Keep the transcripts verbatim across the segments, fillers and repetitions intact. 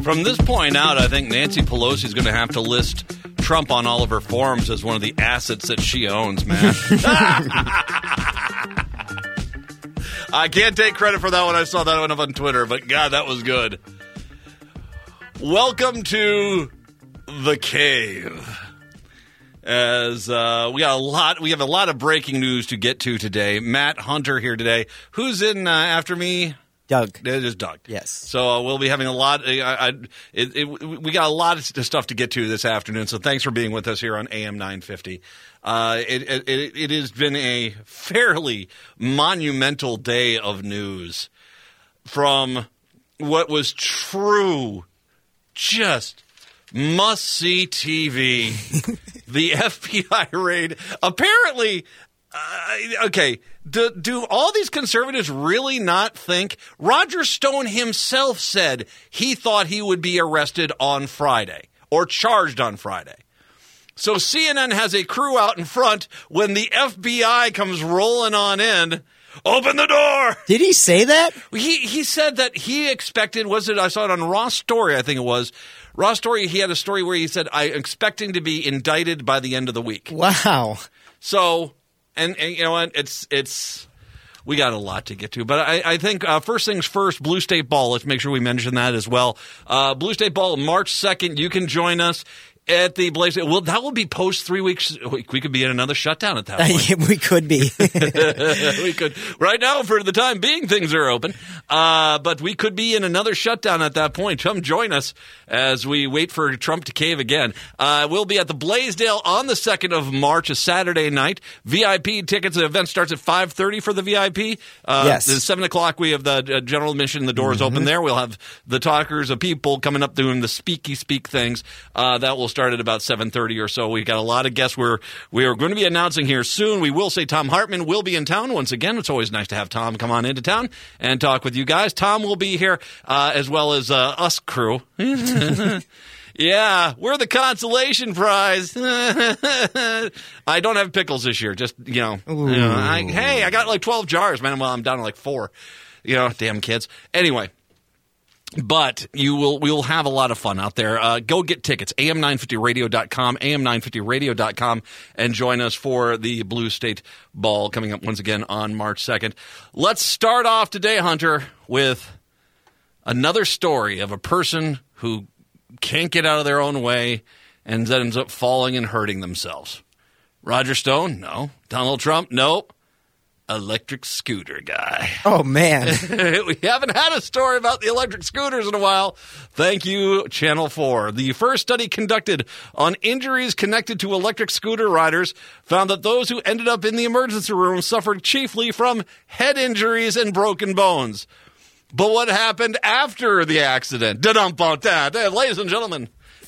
From this point out, I think Nancy Pelosi is going to have to list Trump on all of her forums as one of the assets that she owns, man. I can't take credit for that one. I saw that one up on Twitter, but God, that was good. Welcome to the cave. As uh, we got a lot, we have a lot of breaking news to get to today. Matt Hunter here today. Who's in uh, after me? Doug. It is Doug. Yes. So uh, we'll be having a lot. I, I, it, it, we got a lot of stuff to get to this afternoon. So thanks for being with us here on A M nine fifty. Uh, it, it, it, it has been a fairly monumental day of news from what was true, just must-see T V. The F B I raid. Apparently, uh, okay, do, do all these conservatives really not think? Roger Stone himself said he thought he would be arrested on Friday or charged on Friday. So C N N has a crew out in front when the F B I comes rolling on in. Open the door! Did he say that? He he said that he expected, was it, I saw it on Ross Story, I think it was. Ross Story, he had a story where he said, I'm expecting to be indicted by the end of the week. Wow. So, and, and you know what, it's, it's, we got a lot to get to. But I, I think uh, first things first, Blue State Ball, let's make sure we mention that as well. Uh, Blue State Ball, March second, you can join us. At the Blaze, well, that will be post three weeks. We could be in another shutdown at that point. We could be. we could. Right now, for the time being, things are open. Uh, but we could be in another shutdown at that point. Come join us as we wait for Trump to cave again. Uh, we'll be at the Blaisdell on the second of March, a Saturday night. V I P tickets. The event starts at five thirty for the V I P. Uh, yes. At seven o'clock, we have the uh, general admission. The doors mm-hmm. open there. We'll have the talkers of people coming up doing the speaky speak things. Uh, that will start at about seven thirty or so. We got a lot of guests we're, we are going to be announcing here soon. We will say Tom Hartman will be in town once again. It's always nice to have Tom come on into town and talk with you guys. Tom will be here uh, as well as uh, us crew. Yeah, we're the consolation prize. I don't have pickles this year. Just, you know, you know I, hey, I got like twelve jars, man. Well, I'm down to like four. You know, damn kids. Anyway. But you will we will have a lot of fun out there. Uh, go get tickets, A M nine fifty radio dot com, A M nine fifty radio dot com, and join us for the Blue State Ball coming up once again on March second. Let's start off today, Hunter, with another story of a person who can't get out of their own way and then ends up falling and hurting themselves. Roger Stone? No. Donald Trump? No. Electric scooter guy. Oh, man. We haven't had a story about the electric scooters in a while. Thank you, Channel four. The first study conducted on injuries connected to electric scooter riders found that those who ended up in the emergency room suffered chiefly from head injuries and broken bones. But what happened after the accident? Da-dum about that. Hey, ladies and gentlemen,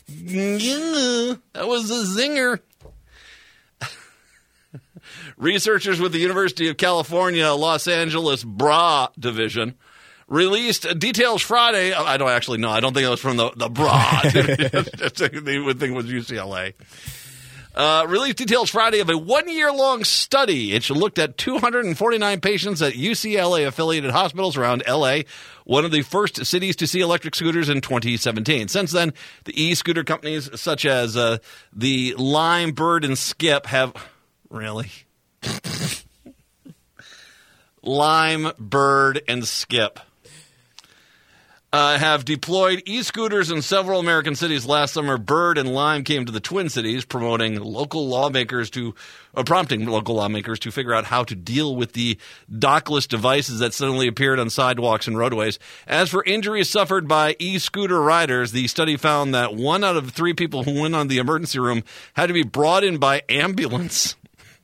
yeah, that was a zinger. Researchers with the University of California, Los Angeles B R A division released details Friday. I don't actually know. I don't think it was from the, the B R A division. They would think it was U C L A. Uh, released details Friday of a one-year-long study. It looked at two hundred forty-nine patients at U C L A-affiliated hospitals around L A, one of the first cities to see electric scooters in twenty seventeen. Since then, the e-scooter companies such as uh, the Lime, Bird, and Skip have... Really? Lime, Bird, and Skip uh, have deployed e-scooters in several American cities. Last summer, Bird and Lime came to the Twin Cities, promoting local lawmakers to, uh, prompting local lawmakers to figure out how to deal with the dockless devices that suddenly appeared on sidewalks and roadways. As for injuries suffered by e-scooter riders, the study found that one out of three people who went on the emergency room had to be brought in by ambulance.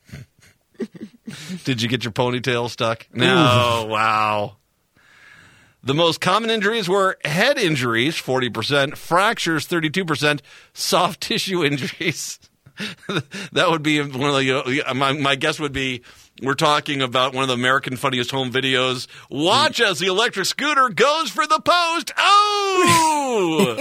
Did you get your ponytail stuck? No. Ooh. Wow. The most common injuries were head injuries, forty percent, fractures, thirty-two percent, soft tissue injuries. That would be one of the, my, my guess would be, we're talking about one of the American Funniest Home Videos. Watch as the electric scooter goes for the post. Oh!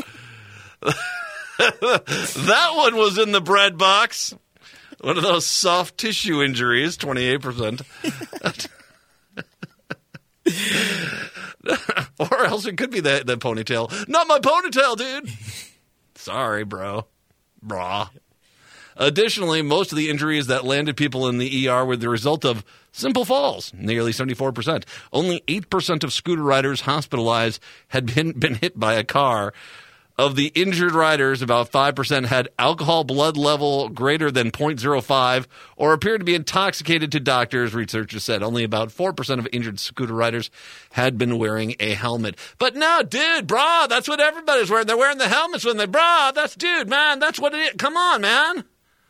That one was in the bread box. One of those soft tissue injuries, twenty-eight percent. Or else it could be the, the ponytail. Not my ponytail, dude. Sorry, bro. Brah. Additionally, most of the injuries that landed people in the E R were the result of simple falls, nearly seventy-four percent. Only eight percent of scooter riders hospitalized had been, been hit by a car. Of the injured riders, about five percent had alcohol blood level greater than zero point zero five or appeared to be intoxicated to doctors, researchers said. Only about four percent of injured scooter riders had been wearing a helmet. But no, dude, brah, that's what everybody's wearing. They're wearing the helmets when they, brah, that's, dude, man, that's what it is. Come on, man.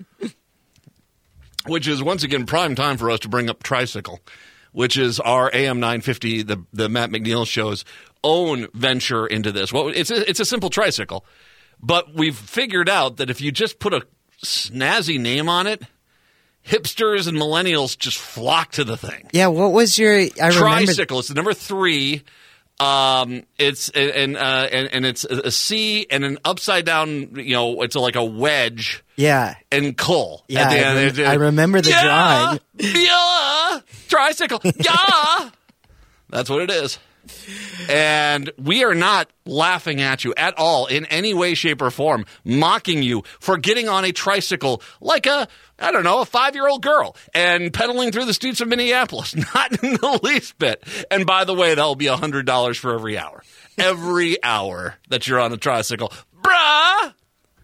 Which is, once again, prime time for us to bring up Tricycle, which is our A M nine fifty, the, the Matt McNeil show's own venture into this. Well, it's a, it's a simple tricycle, but we've figured out that if you just put a snazzy name on it, hipsters and millennials just flock to the thing. Yeah, what was your I Tricycle? Remember... It's the number three. Um, it's and uh, and and it's a C and an upside down. You know, it's like a wedge. Yeah, and cull. Yeah, I, rem- I remember the yeah, drawing. Yeah, tricycle. Yeah, that's what it is. And we are not laughing at you at all in any way, shape, or form, mocking you for getting on a tricycle like a, I don't know, a five-year-old girl and pedaling through the streets of Minneapolis. Not in the least bit. And by the way, that'll be one hundred dollars for every hour. Every hour that you're on a tricycle. Bruh!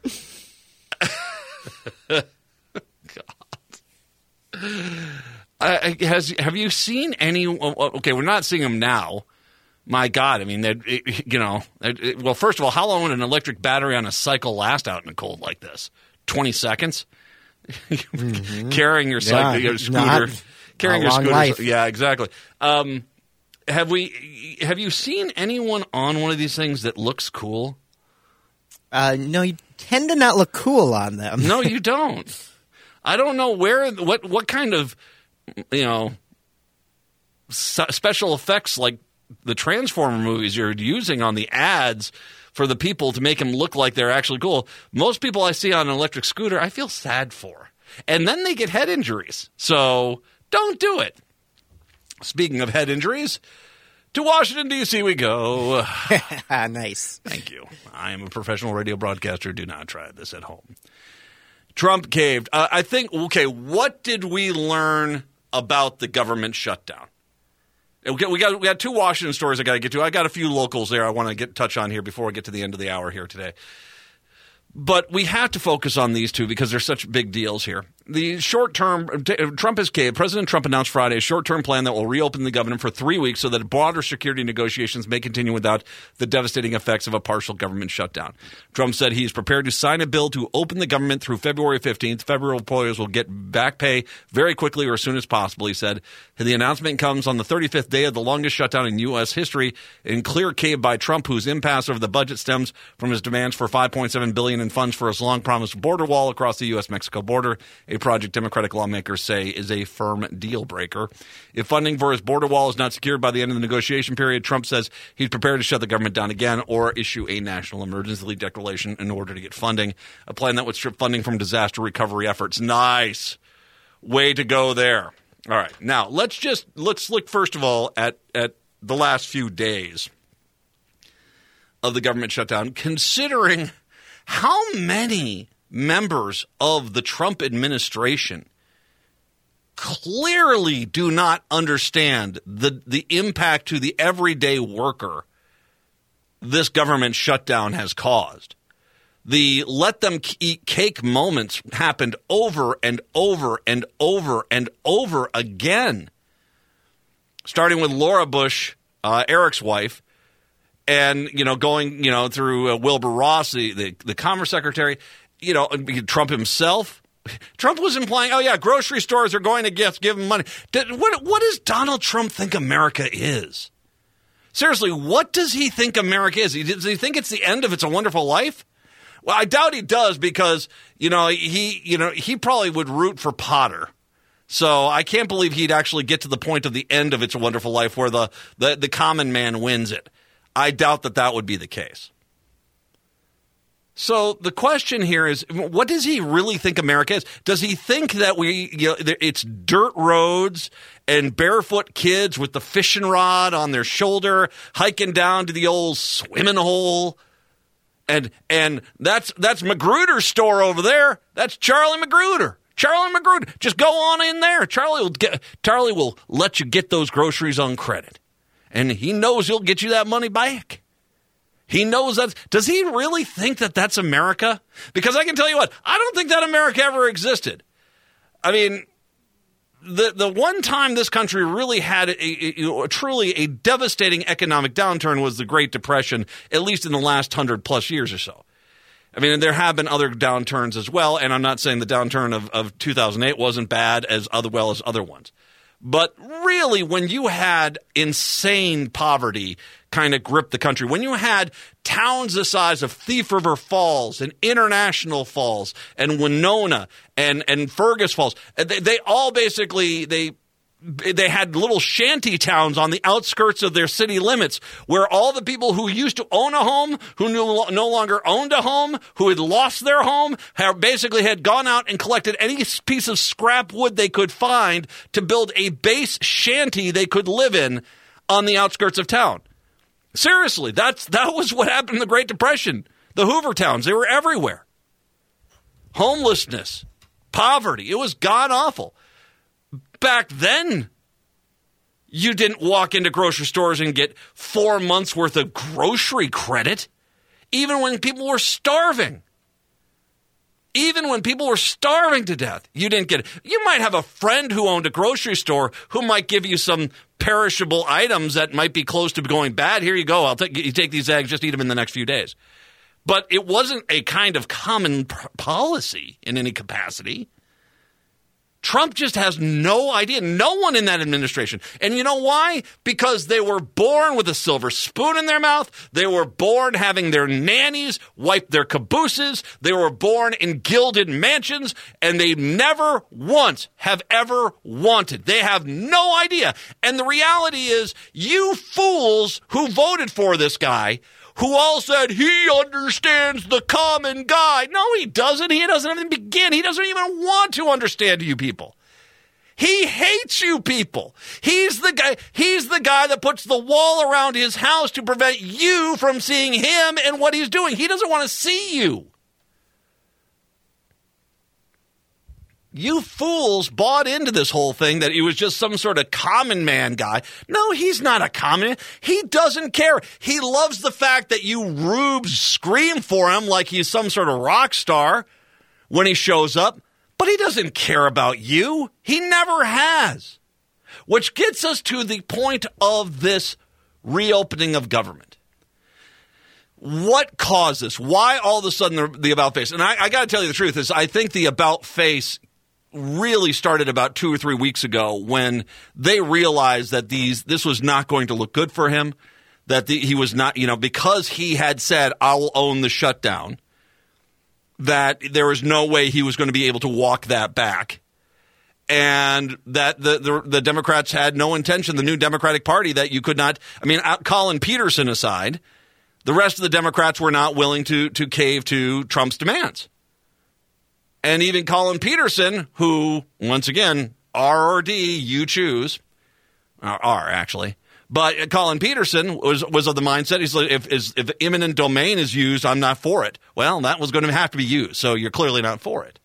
God. Uh, has, have you seen any, okay, we're not seeing them now. My God, I mean, it, you know, it, well, first of all, how long would an electric battery on a cycle last out in the cold like this? twenty seconds? Mm-hmm. Carrying your cycle, yeah, your scooter. Carrying your scooter. Life. Yeah, exactly. Um, have we, have you seen anyone on one of these things that looks cool? Uh, no, you tend to not look cool on them. No, you don't. I don't know where, what, what kind of, you know, special effects like the Transformer movies you're using on the ads for the people to make them look like they're actually cool. Most people I see on an electric scooter, I feel sad for. And then they get head injuries. So don't do it. Speaking of head injuries, to Washington, D C we go. Nice. Thank you. I am a professional radio broadcaster. Do not try this at home. Trump caved. Uh, I think, okay, what did we learn about the government shutdown? We got, we got we got two Washington stories I got to get to. I got a few locals there I want to get touch on here before we get to the end of the hour here today. But we have to focus on these two because they're such big deals here. The short-term – Trump has caved. President Trump announced Friday a short-term plan that will reopen the government for three weeks so that broader security negotiations may continue without the devastating effects of a partial government shutdown. Trump said he is prepared to sign a bill to open the government through February fifteenth. Federal employers will get back pay very quickly or as soon as possible, he said. The announcement comes on the thirty-fifth day of the longest shutdown in U S history, in clear cave by Trump, whose impasse over the budget stems from his demands for five point seven billion dollars in funds for his long-promised border wall across the U S Mexico border, a project Democratic lawmakers say is a firm deal breaker. If funding for his border wall is not secured by the end of the negotiation period, Trump says he's prepared to shut the government down again or issue a national emergency declaration in order to get funding, a plan that would strip funding from disaster recovery efforts. Nice. Way to go there. All right. Now, let's just let's look first of all at, at the last few days of the government shutdown, considering how many members of the Trump administration clearly do not understand the, the impact to the everyday worker this government shutdown has caused. The let them eat cake moments happened over and over and over and over again, starting with Laura Bush, uh, Eric's wife, and, you know, going, you know, through uh, Wilbur Ross, the, the, the Commerce Secretary, you know, Trump himself. Trump was implying, oh, yeah, grocery stores are going to give, give him money. Did, what, what does Donald Trump think America is? Seriously, what does he think America is? Does he think it's the end of It's a Wonderful Life? Well, I doubt he does because, you know, he, you know, he probably would root for Potter. So I can't believe he'd actually get to the point of the end of It's a Wonderful Life where the, the, the common man wins it. I doubt that that would be the case. So the question here is, what does he really think America is? Does he think that we, you know, it's dirt roads and barefoot kids with the fishing rod on their shoulder hiking down to the old swimming hole? And and that's that's Magruder's store over there. That's Charlie Magruder. Charlie Magruder. Just go on in there. Charlie will get, Charlie will let you get those groceries on credit. And he knows he'll get you that money back. He knows that. Does he really think that that's America? Because I can tell you what, I don't think that America ever existed. I mean, the the one time this country really had a, a, a truly a devastating economic downturn was the Great Depression, at least in the last hundred plus years or so. I mean, there have been other downturns as well, and I'm not saying the downturn of, of two thousand eight wasn't bad as other well as other ones. But really, when you had insane poverty kind of grip the country, when you had towns the size of Thief River Falls and International Falls and Winona and, and Fergus Falls, they, they all basically they they had little shanty towns on the outskirts of their city limits where all the people who used to own a home, who no, no longer owned a home, who had lost their home, have basically had gone out and collected any piece of scrap wood they could find to build a base shanty they could live in on the outskirts of town. Seriously, that's that was what happened in the Great Depression. The Hoover towns, they were everywhere. Homelessness, poverty, it was god-awful. Back then, you didn't walk into grocery stores and get four months' worth of grocery credit, even when people were starving. Even when people were starving to death, you didn't get it. You might have a friend who owned a grocery store who might give you some perishable items that might be close to going bad. Here you go. I'll take you take these eggs, just eat them in the next few days. But it wasn't a kind of common p- policy in any capacity. Trump just has no idea. No one in that administration. And you know why? Because they were born with a silver spoon in their mouth. They were born having their nannies wipe their cabooses. They were born in gilded mansions. And they never once have ever wanted. They have no idea. And the reality is, you fools who voted for this guy, who all said he understands the common guy. No, he doesn't. He doesn't even begin. He doesn't even want to understand you people. He hates you people. He's the guy, he's the guy that puts the wall around his house to prevent you from seeing him and what he's doing. He doesn't want to see you. You fools bought into this whole thing that he was just some sort of common man guy. No, he's not a common man. He doesn't care. He loves the fact that you rubes scream for him like he's some sort of rock star when he shows up. But he doesn't care about you. He never has. Which gets us to the point of this reopening of government. What caused this? Why all of a sudden the, the about face? And I, I got to tell you the truth is I think the about face really started about two or three weeks ago when they realized that these this was not going to look good for him, that the, he was not, you know, because he had said, I'll own the shutdown, that there was no way he was going to be able to walk that back. And that the, the, the Democrats had no intention, the new Democratic Party, that you could not, I mean, Colin Peterson aside, the rest of the Democrats were not willing to to cave to Trump's demands. And even Colin Peterson, who, once again, R or D, you choose. Uh, R, actually. But Colin Peterson was was of the mindset, he's like, if, if eminent domain is used, I'm not for it. Well, that was going to have to be used, so you're clearly not for it.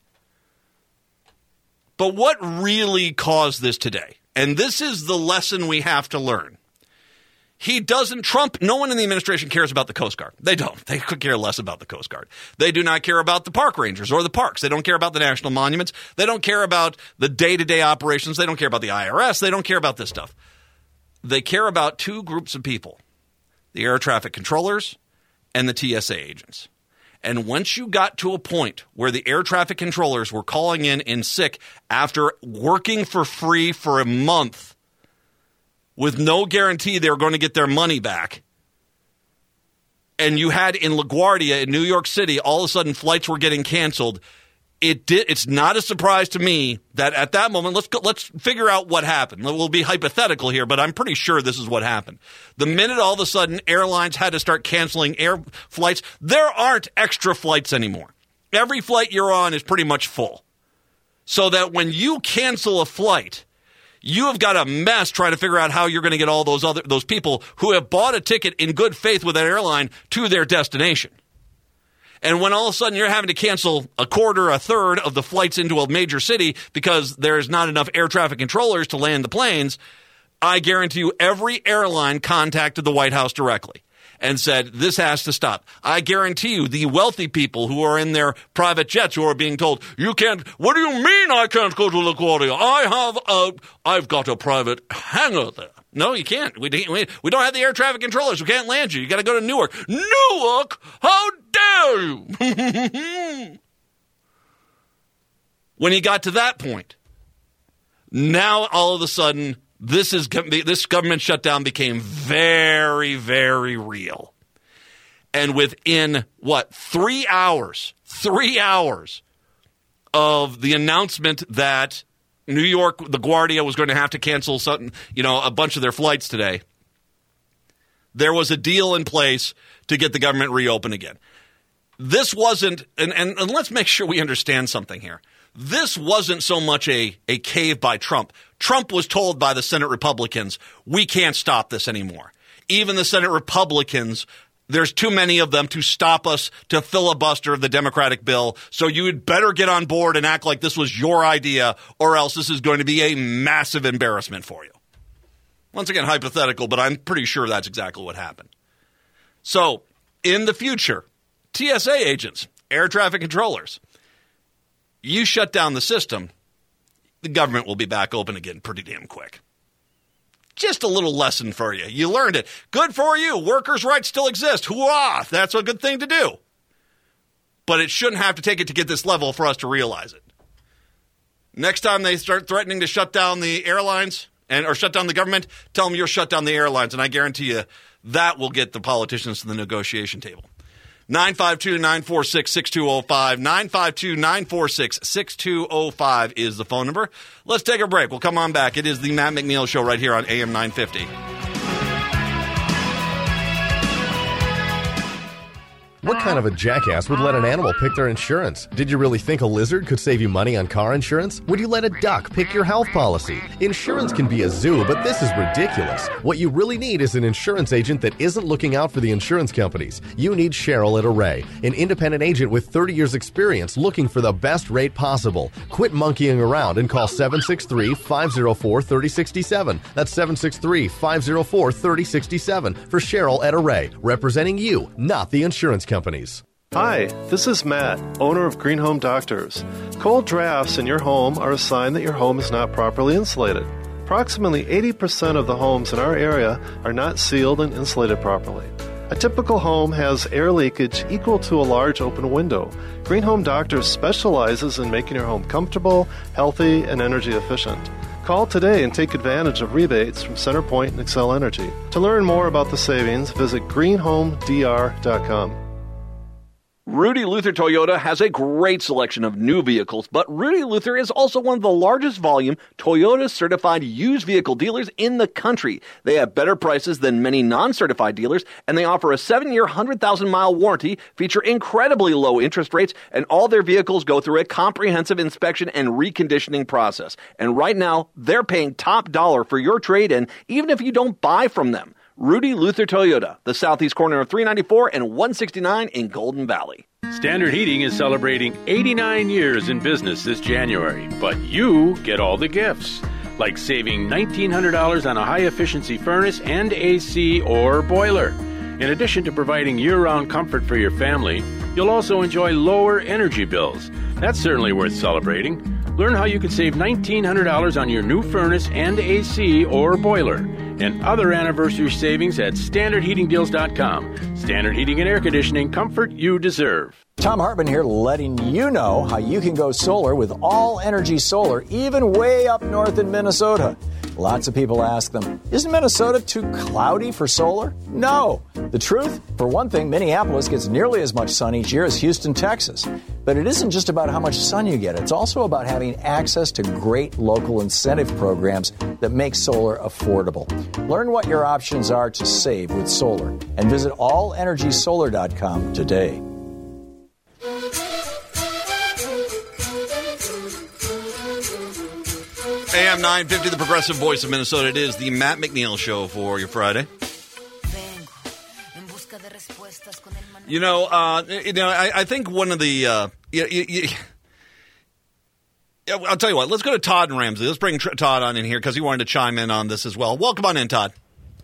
But what really caused this today? And this is the lesson we have to learn. He doesn't, Trump, no one in the administration cares about the Coast Guard. They don't. They could care less about the Coast Guard. They do not care about the park rangers or the parks. They don't care about the national monuments. They don't care about the day-to-day operations. They don't care about the I R S. They don't care about this stuff. They care about two groups of people, the air traffic controllers and the T S A agents. And once you got to a point where the air traffic controllers were calling in in sick after working for free for a month with no guarantee they were going to get their money back, and you had in LaGuardia in New York City, all of a sudden flights were getting canceled, it did. It's not a surprise to me that at that moment, let's go, let's figure out what happened. We'll be hypothetical here, but I'm pretty sure this is what happened. The minute all of a sudden airlines had to start canceling air flights, there aren't extra flights anymore. Every flight you're on is pretty much full. So that when you cancel a flight, you have got a mess trying to figure out how you're going to get all those other those people who have bought a ticket in good faith with that airline to their destination. And when all of a sudden you're having to cancel a quarter, a third of the flights into a major city because there's not enough air traffic controllers to land the planes, I guarantee you every airline contacted the White House directly and said, this has to stop. I guarantee you the wealthy people who are in their private jets who are being told, you can't, what do you mean I can't go to LaGuardia? I have a, I've got a private hangar there. No, you can't. We, we, we don't have the air traffic controllers. We can't land you. You got to go to Newark. Newark? How dare you? When he got to that point, now all of a sudden, this is this government shutdown became very, very real. And within, what, three hours, three hours of the announcement that New York, LaGuardia was going to have to cancel something, you know, a bunch of their flights today, there was a deal in place to get the government reopened again. This wasn't, and, and, and let's make sure we understand something here. This wasn't so much a, a cave by Trump. Trump was told by the Senate Republicans, we can't stop this anymore. Even the Senate Republicans, there's too many of them to stop us to filibuster the Democratic bill. So you had better get on board and act like this was your idea, or else this is going to be a massive embarrassment for you. Once again, hypothetical, but I'm pretty sure that's exactly what happened. So in the future, T S A agents, air traffic controllers, you shut down the system, the government will be back open again pretty damn quick. Just a little lesson for you. You learned it. Good for you. Workers' rights still exist. Hooah! That's a good thing to do. But it shouldn't have to take it to get this level for us to realize it. Next time they start threatening to shut down the airlines and or shut down the government, tell them you'll shut down the airlines. And I guarantee you that will get the politicians to the negotiation table. nine five two, nine four six, six two zero five. nine five two, nine four six, six two zero five is the phone number. Let's take a break. We'll come on back. It is the Matt McNeil Show right here on A M nine fifty. What kind of a jackass would let an animal pick their insurance? Did you really think a lizard could save you money on car insurance? Would you let a duck pick your health policy? Insurance can be a zoo, but this is ridiculous. What you really need is an insurance agent that isn't looking out for the insurance companies. You need Cheryl at Array, an independent agent with thirty years experience looking for the best rate possible. Quit monkeying around and call seven six three, five zero four, three zero six seven. That's seven six three, five zero four, three zero six seven for Cheryl at Array, representing you, not the insurance company. companies. Hi, this is Matt, owner of Green Home Doctors. Cold drafts in your home are a sign that your home is not properly insulated. Approximately eighty percent of the homes in our area are not sealed and insulated properly. A typical home has air leakage equal to a large open window. Green Home Doctors specializes in making your home comfortable, healthy, and energy efficient. Call today and take advantage of rebates from CenterPoint and Excel Energy. To learn more about the savings, visit green home d r dot com. Rudy Luther Toyota has a great selection of new vehicles, but Rudy Luther is also one of the largest volume Toyota certified used vehicle dealers in the country. They have better prices than many non-certified dealers, and they offer a seven-year, one hundred thousand mile warranty, feature incredibly low interest rates, and all their vehicles go through a comprehensive inspection and reconditioning process. And right now, they're paying top dollar for your trade-in, even if you don't buy from them. Rudy Luther Toyota, the southeast corner of three ninety-four and one sixty-nine in Golden Valley. Standard Heating is celebrating eighty-nine years in business this January, but you get all the gifts, like saving nineteen hundred dollars on a high-efficiency furnace and A C or boiler. In addition to providing year-round comfort for your family, you'll also enjoy lower energy bills. That's certainly worth celebrating. Learn how you can save nineteen hundred dollars on your new furnace and A C or boiler, and other anniversary savings at standard heating deals dot com. Standard Heating and Air Conditioning, comfort you deserve. Tom Hartman here, letting you know how you can go solar with All Energy Solar, even way up north in Minnesota. Lots of people ask them, isn't Minnesota too cloudy for solar? No. The truth? For one thing, Minneapolis gets nearly as much sun each year as Houston, Texas. But it isn't just about how much sun you get. It's also about having access to great local incentive programs that make solar affordable. Learn what your options are to save with solar and visit all energy solar dot com today. A M nine fifty, the progressive voice of Minnesota. It is the Matt McNeil Show for your Friday. You know, uh, you know, I, I think one of the, uh, you, you, you, I'll tell you what, let's go to Todd and Ramsey. Let's bring Todd on in here because he wanted to chime in on this as well. Welcome on in, Todd.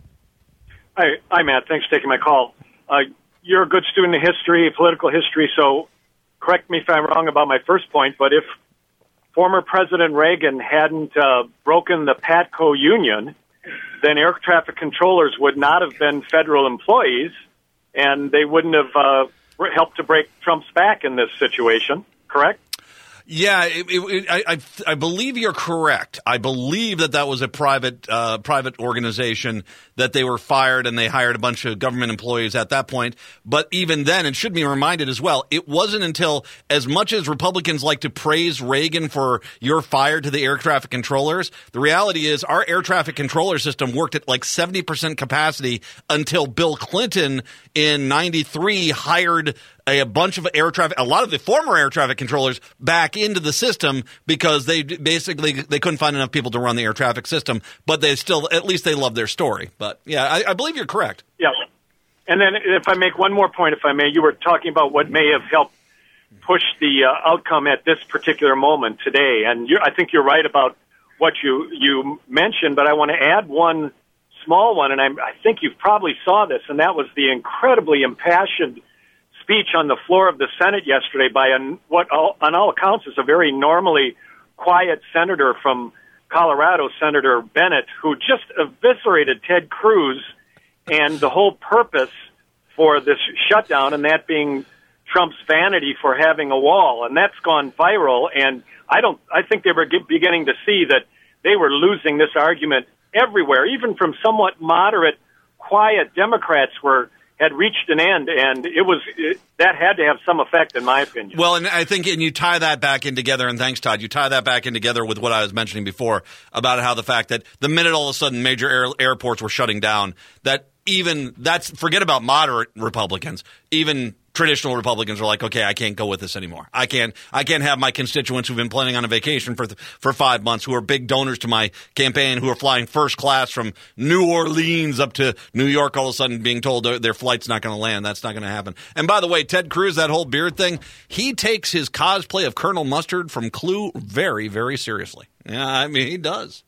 Hi, hi Matt. Thanks for taking my call. Uh, you're a good student of history, political history, so correct me if I'm wrong about my first point, but if former President Reagan hadn't uh, broken the PATCO union, then air traffic controllers would not have been federal employees, and they wouldn't have uh, helped to break Trump's back in this situation, correct? Yeah, it, it, I, I, I believe you're correct. I believe that that was a private uh, private organization that they were fired and they hired a bunch of government employees at that point. But even then, it should be reminded as well, it wasn't until, as much as Republicans like to praise Reagan for you're fired to the air traffic controllers, the reality is our air traffic controller system worked at like seventy percent capacity until Bill Clinton in ninety-three hired a bunch of air traffic, a lot of the former air traffic controllers back into the system because they basically they couldn't find enough people to run the air traffic system. But they still, at least they love their story. But yeah, I, I believe you're correct. Yeah. And then if I make one more point, if I may, you were talking about what may have helped push the uh, outcome at this particular moment today. And you're, I think you're right about what you, you mentioned, but I want to add one small one, and I'm, I think you probably saw this, and that was the incredibly impassioned speech on the floor of the Senate yesterday by an, what all, on all accounts is a very normally quiet senator from Colorado, Senator Bennett, who just eviscerated Ted Cruz and the whole purpose for this shutdown, and that being Trump's vanity for having a wall. And that's gone viral, and I don't. I think they were get, beginning to see that they were losing this argument everywhere, even from somewhat moderate, quiet Democrats were had reached an end, and it was it, that had to have some effect, in my opinion. Well, and I think, and you tie that back in together, and thanks, Todd, you tie that back in together with what I was mentioning before about how the fact that the minute all of a sudden major air, airports were shutting down, that even that's forget about moderate Republicans, even traditional Republicans are like, okay, I can't go with this anymore. I can't, I can't have my constituents who've been planning on a vacation for for five months, who are big donors to my campaign, who are flying first class from New Orleans up to New York, all of a sudden being told their flight's not going to land. That's not going to happen. And by the way, Ted Cruz, that whole beard thing, he takes his cosplay of Colonel Mustard from Clue very, very seriously. Yeah, I mean, he does.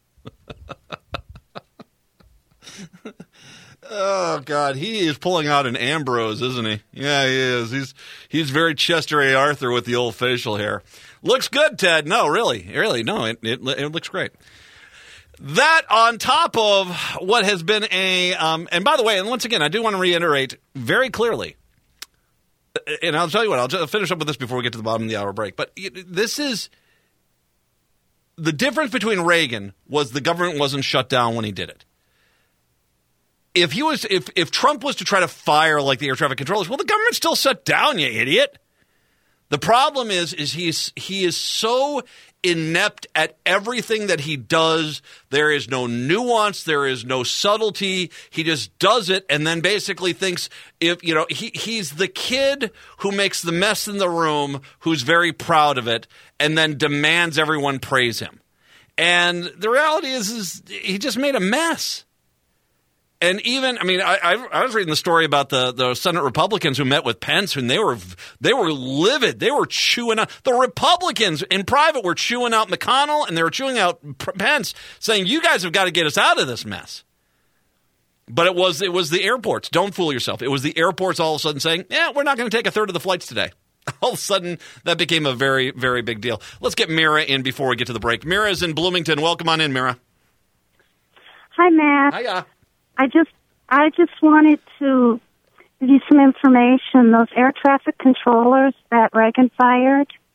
Oh, God, he is pulling out an Ambrose, isn't he? Yeah, he is. He's he's very Chester A. Arthur with the old facial hair. Looks good, Ted. No, really, really, no, it it, it looks great. That on top of what has been a um, – and by the way, and once again, I do want to reiterate very clearly, and I'll tell you what, I'll just finish up with this before we get to the bottom of the hour break, but this is – the difference between Reagan was the government wasn't shut down when he did it. If he was, if, if Trump was to try to fire like the air traffic controllers, well, the government's still shut down, you idiot. The problem is, is he's he is so inept at everything that he does. There is no nuance. There is no subtlety. He just does it, and then basically thinks if you know he he's the kid who makes the mess in the room, who's very proud of it, and then demands everyone praise him. And the reality is, is he just made a mess. And even, I mean, I, I, I was reading the story about the, the Senate Republicans who met with Pence, and they were they were livid. They were chewing out the Republicans in private were chewing out McConnell, and they were chewing out Pence, saying, "You guys have got to get us out of this mess." But it was it was the airports. Don't fool yourself. It was the airports all of a sudden saying, "Yeah, we're not going to take a third of the flights today." All of a sudden, that became a very, very big deal. Let's get Mira in before we get to the break. Mira is in Bloomington. Welcome on in, Mira. Hi, Matt. Hiya. I just, I just wanted to give you some information. Those air traffic controllers that Reagan fired,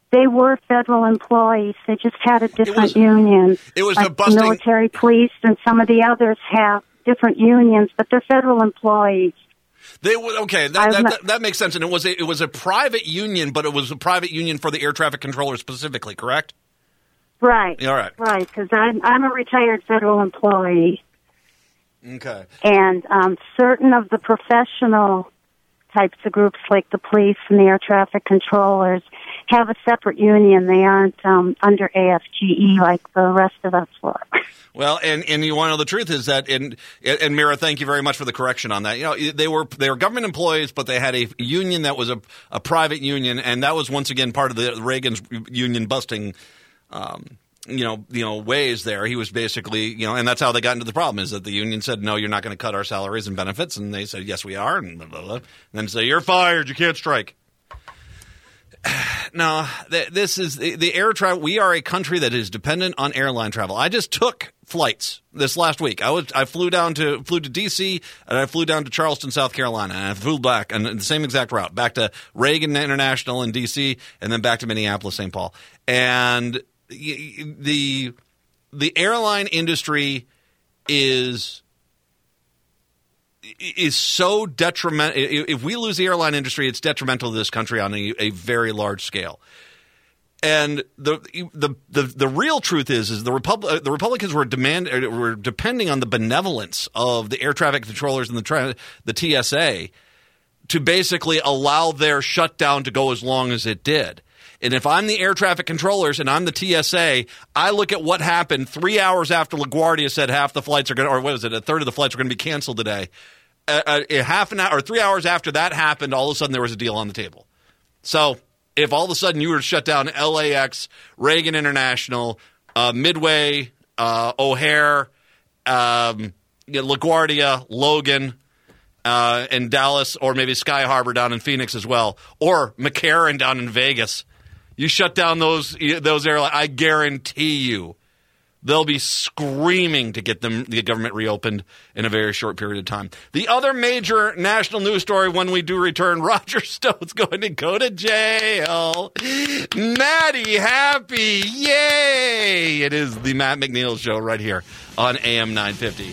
they were federal employees. They just had a different was- union. it was like a busting- military police, and some of the others have different unions, but they're federal employees. They would okay. That, I've that, not- that that makes sense. And it was a, it was a private union, but it was a private union for the air traffic controllers specifically, correct? Right. All right. Right, because I'm, I'm a retired federal employee. Okay. And um, certain of the professional types of groups, like the police and the air traffic controllers, have a separate union. They aren't um, under A F G E like the rest of us were. Well, and, and you want to know the truth is that, and, and Mira, thank you very much for the correction on that. You know, they were they were government employees, but they had a union that was a, a private union, and that was once again part of the Reagan's union busting, um, you know, you know, ways there. He was basically, you know, and that's how they got into the problem is that the union said, no, you're not going to cut our salaries and benefits, and they said, yes, we are, and blah, blah, blah. And then say, you're fired, you can't strike. No, th- this is the, the air travel. We are a country that is dependent on airline travel. I just took flights this last week. I was I flew down to flew to D C and I flew down to Charleston, South Carolina, and I flew back on the same exact route back to Reagan International in D C and then back to Minneapolis, Saint Paul. And the the airline industry is. is so detrimental. If we lose the airline industry, it's detrimental to this country on a, a very large scale. And the the the, the real truth is, is the Repub- the Republicans were demand were depending on the benevolence of the air traffic controllers and the tra- the T S A to basically allow their shutdown to go as long as it did. And if I'm the air traffic controllers and I'm the T S A, I look at what happened three hours after LaGuardia said half the flights are going to, or what is it, a third of the flights are going to be canceled today. Uh, uh, half an hour or three hours after that happened, all of a sudden there was a deal on the table. So if all of a sudden you were to shut down L A X, Reagan International, uh, Midway, uh, O'Hare, um, LaGuardia, Logan, uh, and Dallas, or maybe Sky Harbor down in Phoenix as well, or McCarran down in Vegas, you shut down those those airlines, I guarantee you they'll be screaming to get them the government reopened in a very short period of time. The other major national news story when we do return, Roger Stone's going to go to jail. Maddie happy. Yay! It is the Matt McNeil Show right here on A M nine fifty.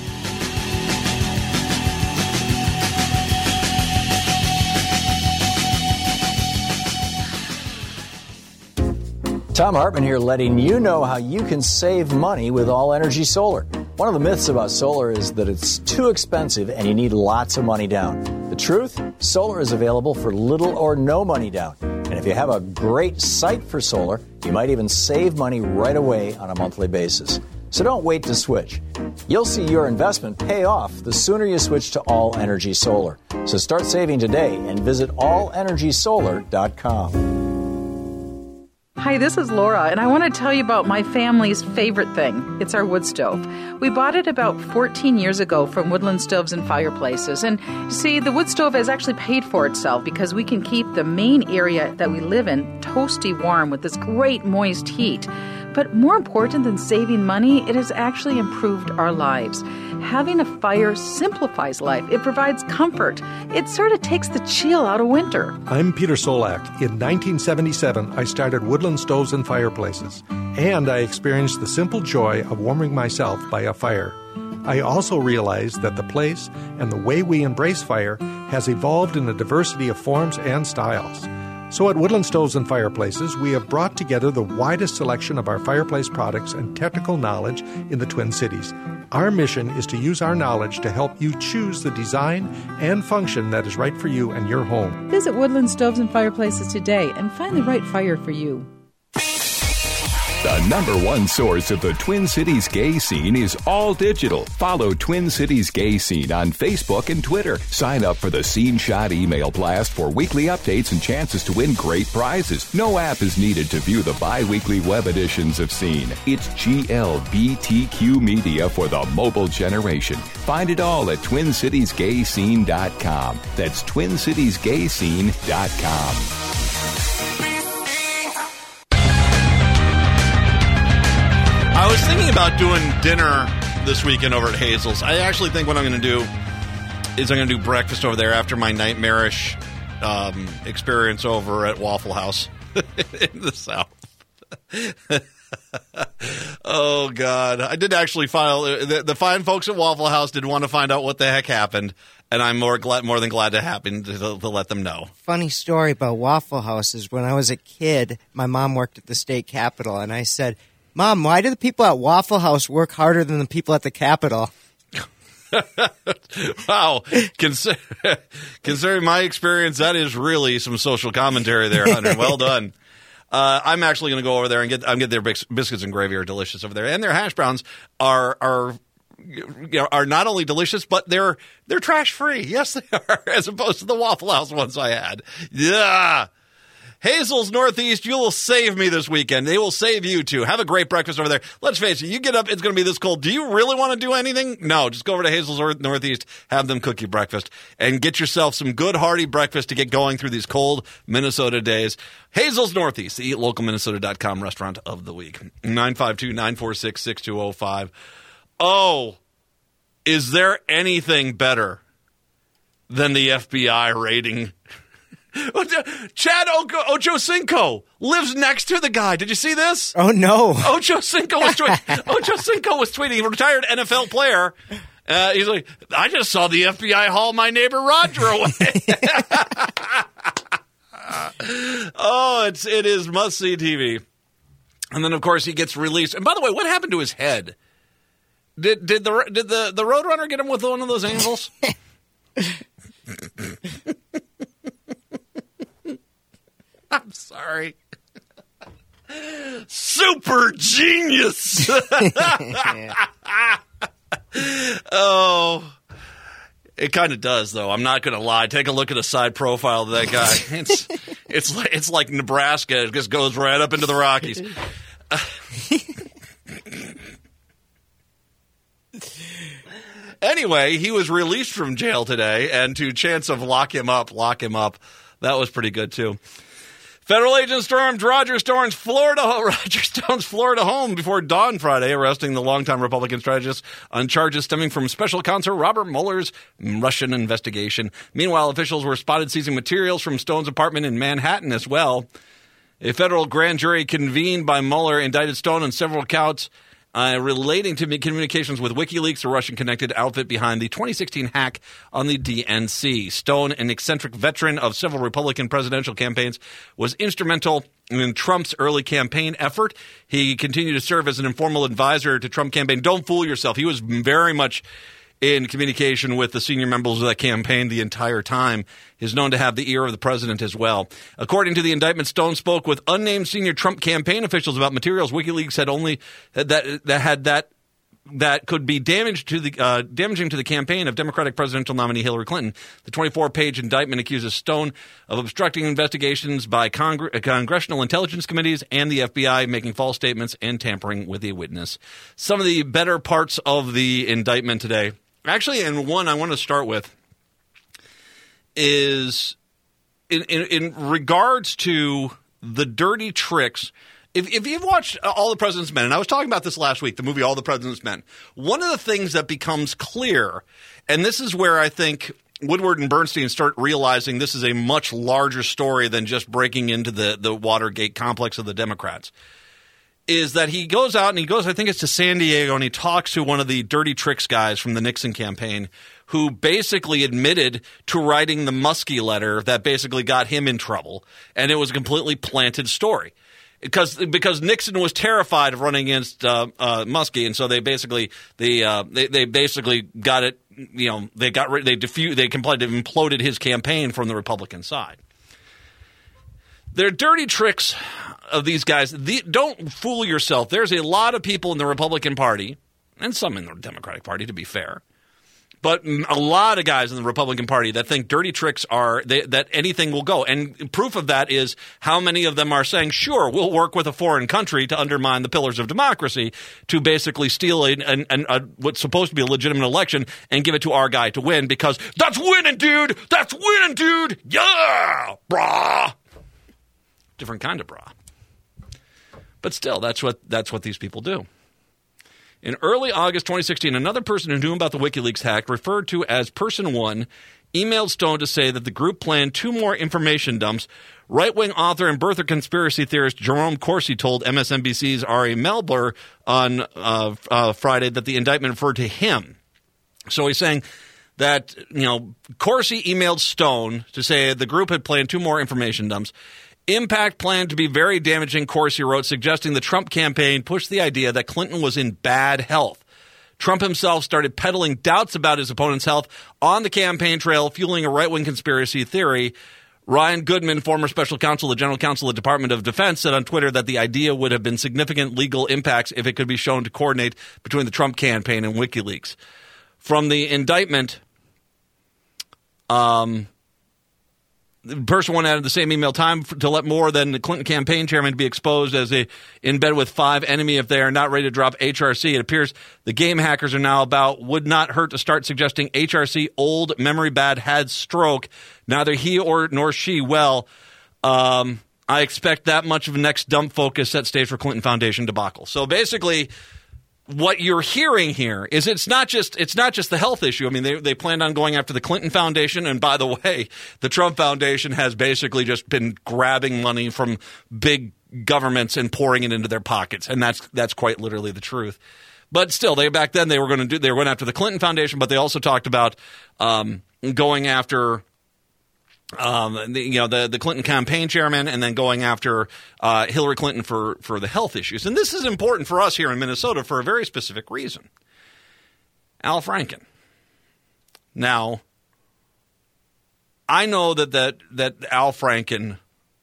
Tom Hartman here, letting you know how you can save money with All Energy Solar. One of the myths about solar is that it's too expensive and you need lots of money down. The truth? Solar is available for little or no money down. And if you have a great site for solar, you might even save money right away on a monthly basis. So don't wait to switch. You'll see your investment pay off the sooner you switch to All Energy Solar. So start saving today and visit all energy solar dot com. Hi, this is Laura, and I want to tell you about my family's favorite thing. It's our wood stove. We bought it about fourteen years ago from Woodland Stoves and Fireplaces. And see, the wood stove has actually paid for itself because we can keep the main area that we live in toasty warm with this great moist heat. But more important than saving money, it has actually improved our lives. Having a fire simplifies life. It provides comfort. It sort of takes the chill out of winter. I'm Peter Solak. In nineteen seventy-seven, I started Woodland Stoves and Fireplaces, and I experienced the simple joy of warming myself by a fire. I also realized that the place and the way we embrace fire has evolved in a diversity of forms and styles. So at Woodland Stoves and Fireplaces, we have brought together the widest selection of our fireplace products and technical knowledge in the Twin Cities. Our mission is to use our knowledge to help you choose the design and function that is right for you and your home. Visit Woodland Stoves and Fireplaces today and find the right fire for you. The number one source of the Twin Cities gay scene is all digital. Follow Twin Cities Gay Scene on Facebook and Twitter. Sign up for the Scene Shot email blast for weekly updates and chances to win great prizes. No app is needed to view the bi-weekly web editions of Scene. It's G L B T Q media for the mobile generation. Find it all at twin cities gay scene dot com. That's twin cities gay scene dot com. I was thinking about doing dinner this weekend over at Hazel's. I actually think what I'm going to do is I'm going to do breakfast over there after my nightmarish um, experience over at Waffle House. in the South. Oh, God. I did actually file the, the fine folks at Waffle House did want to find out what the heck happened, and I'm more glad, more than glad to happen to, to let them know. Funny story about Waffle House is when I was a kid, my mom worked at the state capitol, and I said, Mom, why do the people at Waffle House work harder than the people at the Capitol? Wow. Consider, considering my experience, that is really some social commentary there, Hunter. Well done. Uh, I'm actually going to go over there and get I'm get their bis- biscuits and gravy are delicious over there, and their hash browns are are you know, are not only delicious, but they're they're trash free. Yes, they are, as opposed to the Waffle House ones I had. Yeah. Hazel's Northeast, you will save me this weekend. They will save you, too. Have a great breakfast over there. Let's face it, you get up, it's going to be this cold. Do you really want to do anything? No, just go over to Hazel's Northeast, have them cook you breakfast, and get yourself some good, hearty breakfast to get going through these cold Minnesota days. Hazel's Northeast, the eat local minnesota dot com restaurant of the week. nine five two, nine four six, six two zero five. Oh, is there anything better than the F B I raiding? Chad Ochocinco lives next to the guy. Did you see this? Oh, no. Ochocinco was, twe- Ochocinco was tweeting, a retired N F L player. Uh, he's like, I just saw the F B I haul my neighbor Roger away. Oh, it's, it is must-see T V. And then, of course, he gets released. And by the way, what happened to his head? Did did the did the, the Roadrunner get him with one of those angles? I'm sorry. Super genius. Oh, it kind of does, though. I'm not going to lie. Take a look at the side profile of that guy. It's it's like it's like Nebraska. It just goes right up into the Rockies. Anyway, he was released from jail today, and to chance of lock him up, lock him up. That was pretty good, too. Federal agents stormed Roger Stone's Florida, Roger Stone's Florida home before dawn Friday, arresting the longtime Republican strategist on charges stemming from special counsel Robert Mueller's Russian investigation. Meanwhile, officials were spotted seizing materials from Stone's apartment in Manhattan as well. A federal grand jury convened by Mueller indicted Stone on several counts Uh, relating to communications with WikiLeaks, a Russian-connected outfit behind the twenty sixteen hack on the D N C. Stone, an eccentric veteran of several Republican presidential campaigns, was instrumental in Trump's early campaign effort. He continued to serve as an informal advisor to Trump campaign. Don't fool yourself. He was very much in communication with the senior members of that campaign the entire time. He's known to have the ear of the president as well. According to the indictment, Stone spoke with unnamed senior Trump campaign officials about materials WikiLeaks had only that that had that that could be damaged to the uh, damaging to the campaign of Democratic presidential nominee Hillary Clinton. The twenty-four page indictment accuses Stone of obstructing investigations by Congre- uh, congressional intelligence committees and the F B I, making false statements and tampering with a witness. Some of the better parts of the indictment today. Actually, and one I want to start with is in, in, in regards to the dirty tricks. If, if you've watched All the President's Men, and I was talking about this last week, the movie All the President's Men, one of the things that becomes clear, and this is where I think Woodward and Bernstein start realizing this is a much larger story than just breaking into the, the Watergate complex of the Democrats, is that he goes out and he goes, I think it's to San Diego, and he talks to one of the dirty tricks guys from the Nixon campaign who basically admitted to writing the Muskie letter that basically got him in trouble, and it was a completely planted story. Because because Nixon was terrified of running against uh, uh, Muskie, and so they basically they uh, they they basically got it. You know, they got they diffused, they completely imploded his campaign from the Republican side. They're dirty tricks of these guys. The, don't fool yourself. There's a lot of people in the Republican Party, and some in the Democratic Party, to be fair, but a lot of guys in the Republican Party that think dirty tricks are they, that anything will go. And proof of that is how many of them are saying, sure, we'll work with a foreign country to undermine the pillars of democracy to basically steal a, a, a, a, what's supposed to be a legitimate election and give it to our guy to win because that's winning, dude. That's winning, dude. Yeah, brah. Different kind of brah. But still, that's what that's what these people do. In early August twenty sixteen, another person who knew about the WikiLeaks hack, referred to as Person One, emailed Stone to say that the group planned two more information dumps. Right-wing author and birther conspiracy theorist Jerome Corsi told M S N B C's Ari Melber on uh, uh, Friday that the indictment referred to him. So he's saying that, you know, Corsi emailed Stone to say the group had planned two more information dumps. Impact planned to be very damaging, Corsi wrote, suggesting the Trump campaign pushed the idea that Clinton was in bad health. Trump himself started peddling doubts about his opponent's health on the campaign trail, fueling a right-wing conspiracy theory. Ryan Goodman, former special counsel, the general counsel of the Department of Defense, said on Twitter that the idea would have been significant legal impacts if it could be shown to coordinate between the Trump campaign and WikiLeaks. From the indictment, um, the person wanted at the same email time to let more than the Clinton campaign chairman be exposed as a in bed with five enemy if they are not ready to drop H R C. It appears the game hackers are now about would not hurt to start suggesting H R C, old, memory bad, had stroke. Neither he or nor she well. Um, I expect that much of a next dump focus set stage for Clinton Foundation debacle. So basically, what you're hearing here is it's not just it's not just the health issue. I mean, they they planned on going after the Clinton Foundation, and by the way, the Trump Foundation has basically just been grabbing money from big governments and pouring it into their pockets, and that's that's quite literally the truth. But still, they back then they were going to do they were going after the Clinton Foundation, but they also talked about um, going after. Um, the, you know, the, the Clinton campaign chairman, and then going after uh, Hillary Clinton for, for the health issues. And this is important for us here in Minnesota for a very specific reason. Al Franken. Now, I know that that, that Al Franken,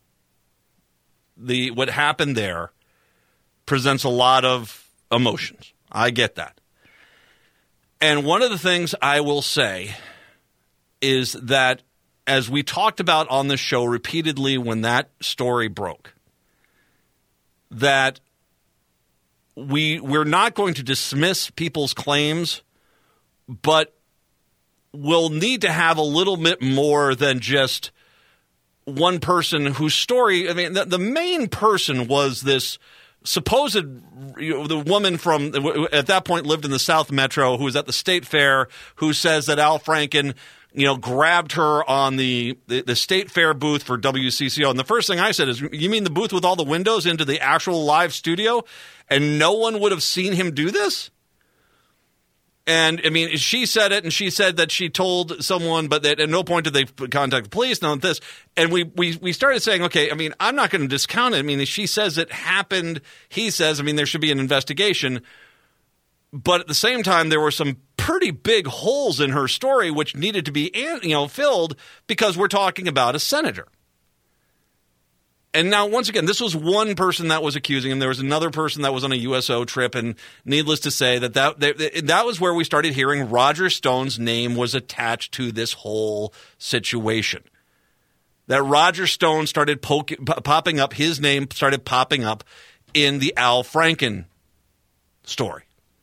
the what happened there, presents a lot of emotions. I get that. And one of the things I will say is that as we talked about on the show repeatedly when that story broke, that we, we're not going to dismiss people's claims, but we'll need to have a little bit more than just one person whose story – I mean, the, the main person was this supposed you know, – the woman from – at that point lived in the South Metro who was at the State Fair who says that Al Franken – you know, grabbed her on the, the, the State Fair booth for W C C O. And the first thing I said is, you mean the booth with all the windows into the actual live studio? And no one would have seen him do this? And, I mean, she said it, and she said that she told someone, but that at no point did they contact the police, none of this. And we, we, we started saying, okay, I mean, I'm not going to discount it. I mean, she says it happened. He says, I mean, there should be an investigation. But at the same time, there were some pretty big holes in her story which needed to be, you know, filled because we're talking about a senator. And now, once again, this was one person that was accusing him. There was another person that was on a U S O trip, and needless to say that that, that, that was where we started hearing Roger Stone's name was attached to this whole situation. That Roger Stone started poking, popping up, his name started popping up in the Al Franken story.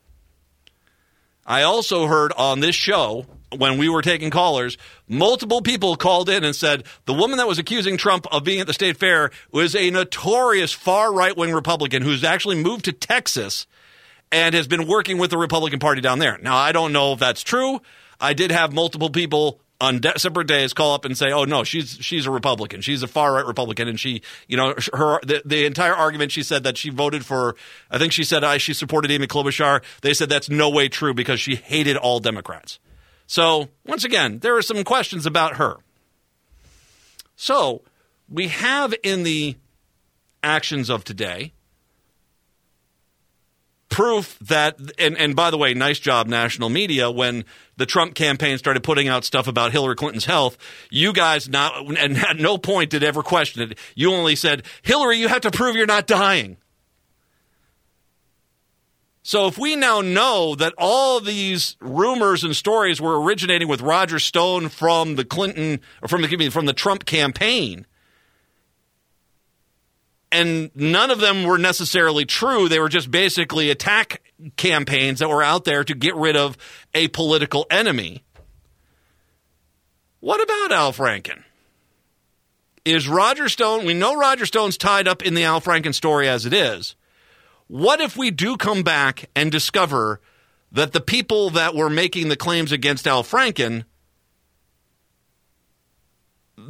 I also heard on this show, when we were taking callers, multiple people called in and said the woman that was accusing Trump of being at the State Fair was a notorious far right-wing Republican who's actually moved to Texas and has been working with the Republican Party down there. Now, I don't know if that's true. I did have multiple people on de- separate days call up and say, oh, no, she's she's a Republican. She's a far-right Republican. And she, you know, her the, the entire argument, she said that she voted for, I think she said I, she supported Amy Klobuchar. They said that's no way true because she hated all Democrats. So, once again, there are some questions about her. So, we have in the actions of today proof that, and, and by the way, nice job, national media, when the Trump campaign started putting out stuff about Hillary Clinton's health, you guys not, and at no point did ever question it. You only said, Hillary, you have to prove you're not dying. So if we now know that all of these rumors and stories were originating with Roger Stone from the Clinton, or from the, from the Trump campaign, and none of them were necessarily true. They were just basically attack campaigns that were out there to get rid of a political enemy. What about Al Franken? Is Roger Stone, we know Roger Stone's tied up in the Al Franken story as it is. What if we do come back and discover that the people that were making the claims against Al Franken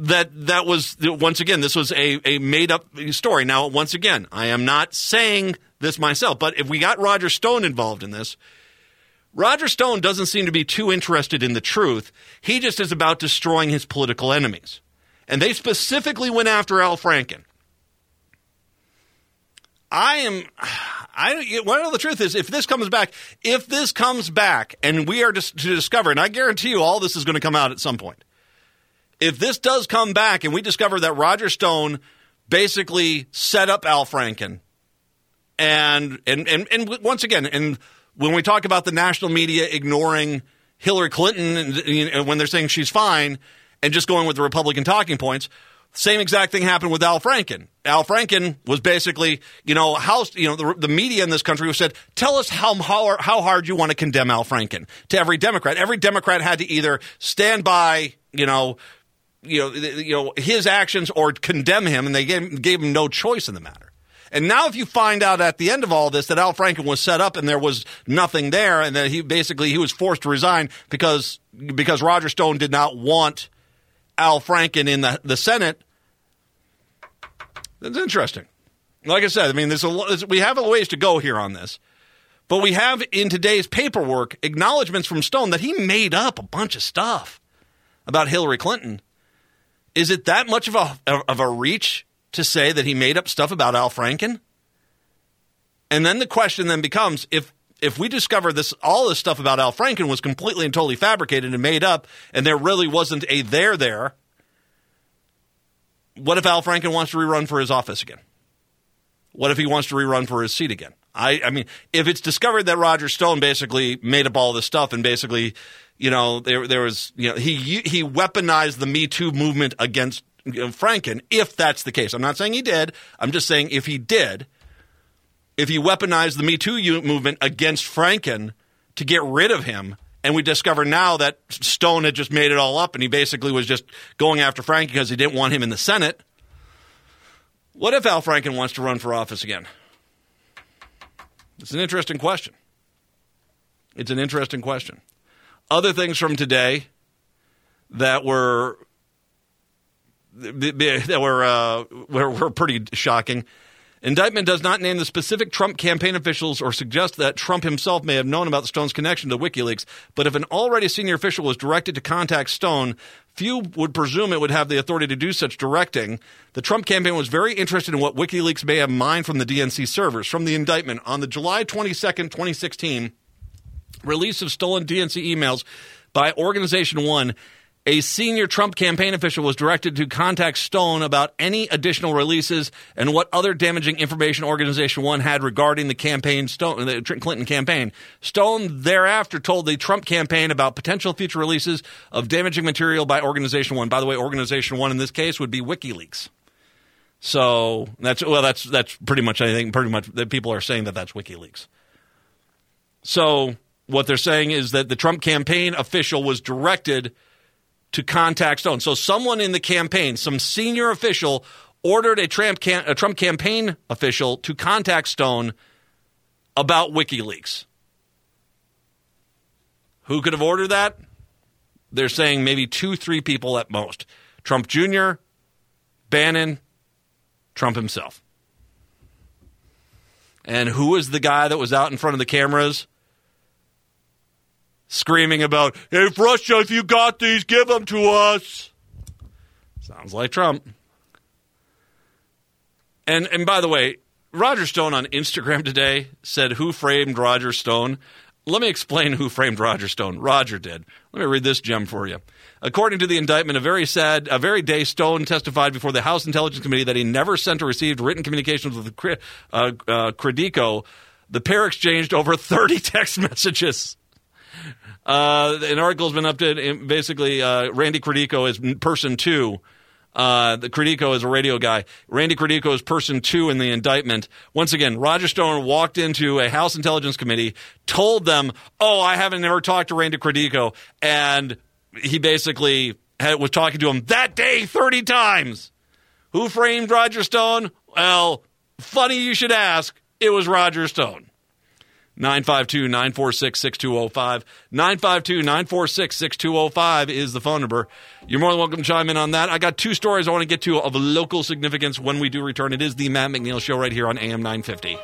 that that was, once again, this was a, a made-up story. Now, once again, I am not saying this myself, but if we got Roger Stone involved in this, Roger Stone doesn't seem to be too interested in the truth. He just is about destroying his political enemies. And they specifically went after Al Franken. I am, I, well, the truth is, if this comes back, if this comes back and we are to, to discover, and I guarantee you all this is going to come out at some point. If this does come back and we discover that Roger Stone basically set up Al Franken, and, and, and, and once again, and when we talk about the national media ignoring Hillary Clinton and, you know, when they're saying she's fine and just going with the Republican talking points, same exact thing happened with Al Franken. Al Franken was basically, you know, house, you know, the, the media in this country said, tell us how, how how hard you want to condemn Al Franken to every Democrat. Every Democrat had to either stand by, you know, you know, you know his actions or condemn him, and they gave, gave him no choice in the matter. And now if you find out at the end of all this that Al Franken was set up and there was nothing there, and that he basically he was forced to resign because because Roger Stone did not want Al Franken in the, the Senate, that's interesting. Like I said, I mean, there's a, we have a ways to go here on this. But we have in today's paperwork acknowledgments from Stone that he made up a bunch of stuff about Hillary Clinton. Is it that much of a of a reach to say that he made up stuff about Al Franken? And then the question then becomes, if if we discover this, all this stuff about Al Franken was completely and totally fabricated and made up, and there really wasn't a there there, what if Al Franken wants to rerun for his office again? What if he wants to rerun for his seat again? I, I mean, if it's discovered that Roger Stone basically made up all this stuff and basically, you know, there there was, you know, he he weaponized the Me Too movement against you know, Franken, if that's the case. I'm not saying he did. I'm just saying if he did, if he weaponized the Me Too movement against Franken to get rid of him, and we discover now that Stone had just made it all up and he basically was just going after Franken because he didn't want him in the Senate, what if Al Franken wants to run for office again? It's an interesting question. It's an interesting question. Other things from today that were that were uh, were, were pretty shocking. Indictment does not name the specific Trump campaign officials or suggest that Trump himself may have known about the Stone's connection to WikiLeaks. But if an already senior official was directed to contact Stone, few would presume it would have the authority to do such directing. The Trump campaign was very interested in what WikiLeaks may have mined from the D N C servers. From the indictment, on the July twenty-second, twenty sixteen release of stolen D N C emails by Organization One, a senior Trump campaign official was directed to contact Stone about any additional releases and what other damaging information Organization One had regarding the campaign, Stone, the Clinton campaign. Stone thereafter told the Trump campaign about potential future releases of damaging material by Organization One. By the way, Organization One in this case would be WikiLeaks. So that's well, that's that's pretty much I think pretty much that people are saying that that's WikiLeaks. So what they're saying is that the Trump campaign official was directed to contact Stone. So someone in the campaign, some senior official, ordered a Trump, cam- a Trump campaign official to contact Stone about WikiLeaks. Who could have ordered that? They're saying maybe two, three people at most. Trump Junior, Bannon, Trump himself. And who was the guy that was out in front of the cameras screaming about, hey, Russia, if you got these, give them to us? Sounds like Trump. And and by the way, Roger Stone on Instagram today said, who framed Roger Stone? Let me explain who framed Roger Stone. Roger did. Let me read this gem for you. According to the indictment, a very sad, a very day Stone testified before the House Intelligence Committee that he never sent or received written communications with uh, uh, Credico. The pair exchanged over thirty text messages. Uh, an article has been updated. Basically, uh, Randy Credico is person two. Uh, the Credico is a radio guy. Randy Credico is person two in the indictment. Once again, Roger Stone walked into a House Intelligence Committee, told them, oh, I haven't never talked to Randy Credico. And he basically had, was talking to him that day thirty times. Who framed Roger Stone? Well, funny you should ask. It was Roger Stone. nine five two, nine four six, six two zero five. nine five two, nine four six, six two zero five is the phone number. You're more than welcome to chime in on that. I got two stories I want to get to of local significance when we do return. It is the Matt McNeil Show right here on A M nine fifty.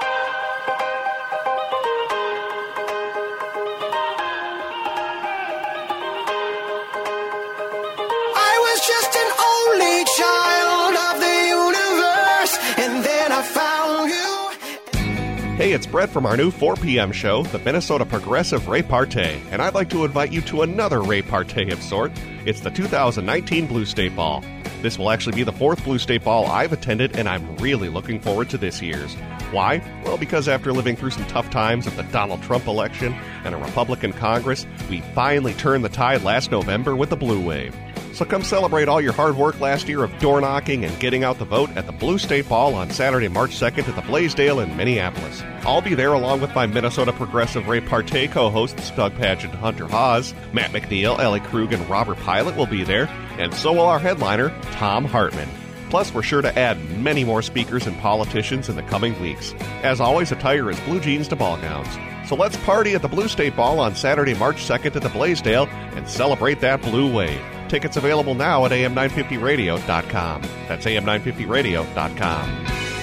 I was just an only child of the universe, and then I found you. Hey, it's Brett from our new four p.m. show, the Minnesota Progressive Repartee, and I'd like to invite you to another repartee of sort. It's the two thousand nineteen Blue State Ball. This will actually be the fourth Blue State Ball I've attended, and I'm really looking forward to this year's. Why? Well, because after living through some tough times of the Donald Trump election and a Republican Congress, we finally turned the tide last November with the Blue Wave. So come celebrate all your hard work last year of door knocking and getting out the vote at the Blue State Ball on Saturday, March second at the Blaisdell in Minneapolis. I'll be there along with my Minnesota Progressive Repartee co-hosts Doug Padgett and Hunter Haas. Matt McNeil, Ellie Krug, and Robert Pilot will be there, and so will our headliner, Tom Hartman. Plus, we're sure to add many more speakers and politicians in the coming weeks. As always, attire is blue jeans to ball gowns. So let's party at the Blue State Ball on Saturday, March second at the Blaisdell and celebrate that blue wave. Tickets available now at A M nine fifty radio dot com. That's A M nine fifty radio dot com.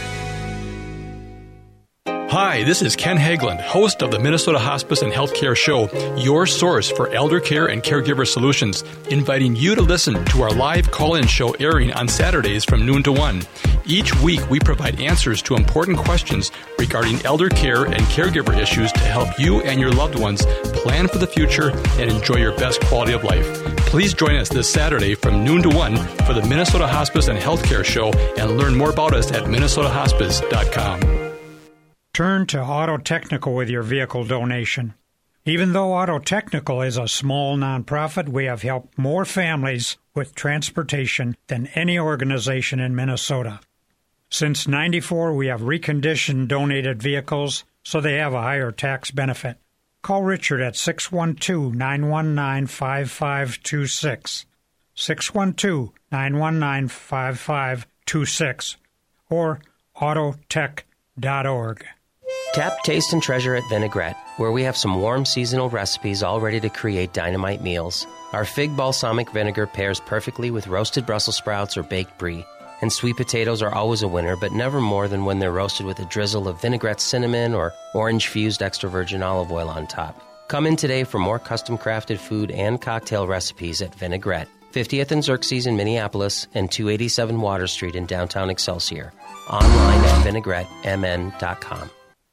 Hi, this is Ken Hageland, host of the Minnesota Hospice and Healthcare Show, your source for elder care and caregiver solutions, inviting you to listen to our live call-in show airing on Saturdays from noon to one. Each week, we provide answers to important questions regarding elder care and caregiver issues to help you and your loved ones plan for the future and enjoy your best quality of life. Please join us this Saturday from noon to one for the Minnesota Hospice and Healthcare Show and learn more about us at minnesota hospice dot com. Turn to Auto Technical with your vehicle donation. Even though Auto Technical is a small nonprofit, we have helped more families with transportation than any organization in Minnesota. Since ninety-four, we have reconditioned donated vehicles so they have a higher tax benefit. Call Richard at six one two, nine one nine, five five two six, six one two, nine one nine, five five two six, or autotech dot org. Tap, taste, and treasure at Vinaigrette, where we have some warm seasonal recipes all ready to create dynamite meals. Our fig balsamic vinegar pairs perfectly with roasted Brussels sprouts or baked brie. And sweet potatoes are always a winner, but never more than when they're roasted with a drizzle of vinaigrette cinnamon or orange-fused extra virgin olive oil on top. Come in today for more custom-crafted food and cocktail recipes at Vinaigrette, fiftieth and Xerxes in Minneapolis and two eighty-seven Water Street in downtown Excelsior. Online at vinaigrette m n dot com.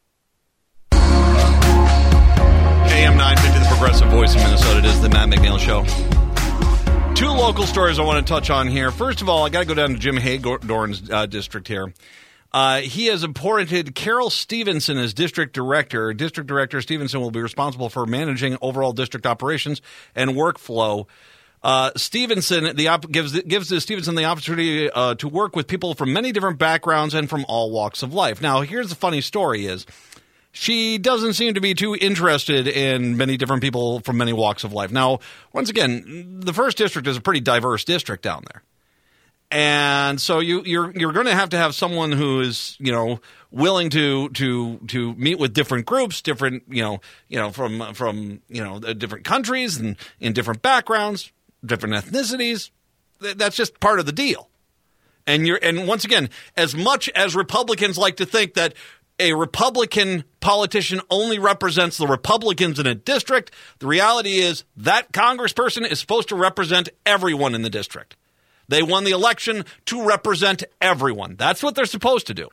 A M nine fifty, the progressive voice of Minnesota. It is the Matt McNeil Show. Two local stories I want to touch on here. First of all, I got to go down to Jim Hagedorn's uh, district here. Uh, he has appointed Carol Stevenson as district director. District Director Stevenson will be responsible for managing overall district operations and workflow. Uh, Stevenson the op- gives gives the Stevenson the opportunity uh, to work with people from many different backgrounds and from all walks of life. Now, here's the funny story: is she doesn't seem to be too interested in many different people from many walks of life. Now, once again, the first district is a pretty diverse district down there. And so you, you're you're going to have to have someone who is, you know, willing to to to meet with different groups, different, you know, you know, from from you know different countries and in different backgrounds, different ethnicities. That's just part of the deal. And you're and once again, as much as Republicans like to think that a Republican politician only represents the Republicans in a district, the reality is that congressperson is supposed to represent everyone in the district. They won the election to represent everyone. That's what they're supposed to do.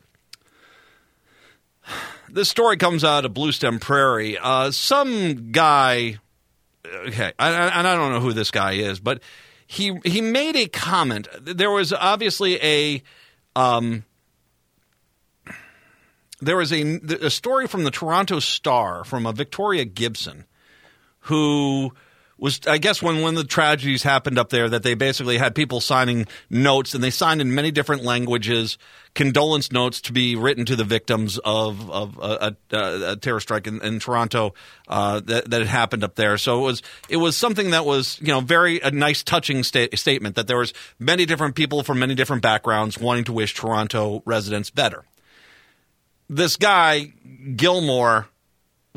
This story comes out of Blue Stem Prairie. Uh, some guy, okay, and I don't know who this guy is, but he he made a comment. There was obviously a um, there was a, a story from the Toronto Star from a Victoria Gibson who was, I guess, when one of the tragedies happened up there, that they basically had people signing notes, and they signed in many different languages, condolence notes to be written to the victims of, of a, a, a terror strike in, in Toronto uh, that, that had happened up there. So it was it was something that was, you know, very a nice, touching sta- statement that there was many different people from many different backgrounds wanting to wish Toronto residents better. This guy, Gilmore,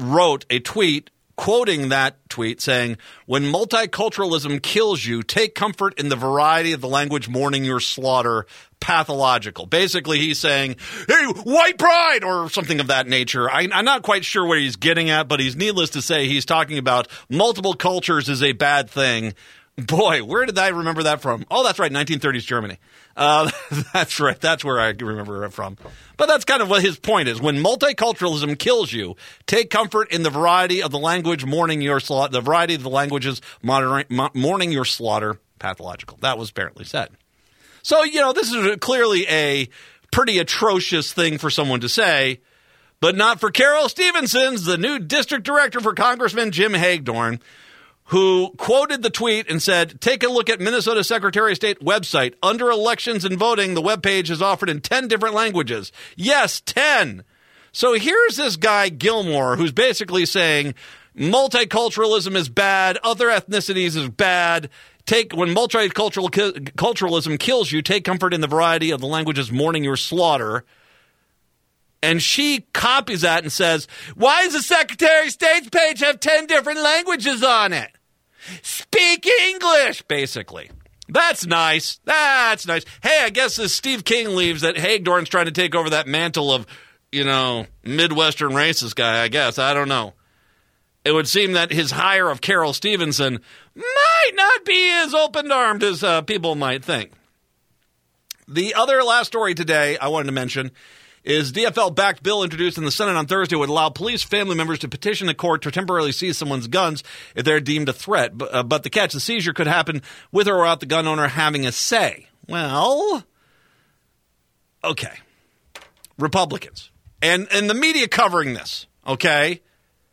wrote a tweet quoting that tweet saying, when multiculturalism kills you, take comfort in the variety of the language mourning your slaughter, pathological. Basically, he's saying, hey, white pride, or something of that nature. I, I'm not quite sure where he's getting at, but he's needless to say, he's talking about multiple cultures is a bad thing. Boy, where did I remember that from? Oh, that's right, nineteen thirties Germany. Uh, that's right, that's where I remember it from. But that's kind of what his point is. When multiculturalism kills you, take comfort in the variety of the language mourning your slaughter, the variety of the languages mourning your slaughter, pathological. That was apparently said. So, you know, this is clearly a pretty atrocious thing for someone to say, but not for Carol Stevenson, the new district director for Congressman Jim Hagedorn, who quoted the tweet and said, take a look at Minnesota Secretary of State website. Under elections and voting, the webpage is offered in ten different languages. Yes, ten. So here's this guy, Gilmore, who's basically saying multiculturalism is bad, other ethnicities is bad. Take when multiculturalism kills you, take comfort in the variety of the languages mourning your slaughter. And she copies that and says, why does the Secretary of State's page have ten different languages on it? Speak English, basically. That's nice. That's nice. Hey, I guess as Steve King leaves, that Hagedorn's trying to take over that mantle of, you know, Midwestern racist guy, I guess. I don't know. It would seem that his hire of Carol Stevenson might not be as open-armed as uh, people might think. The other last story today I wanted to mention is D F L-backed bill introduced in the Senate on Thursday would allow police family members to petition the court to temporarily seize someone's guns if they're deemed a threat. But, uh, but the catch, the seizure could happen with or without the gun owner having a say. Well, okay. Republicans. And, and the media covering this, okay?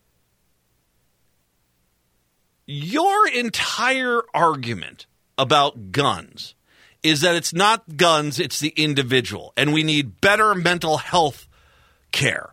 Your entire argument about guns is that it's not guns, it's the individual, and we need better mental health care.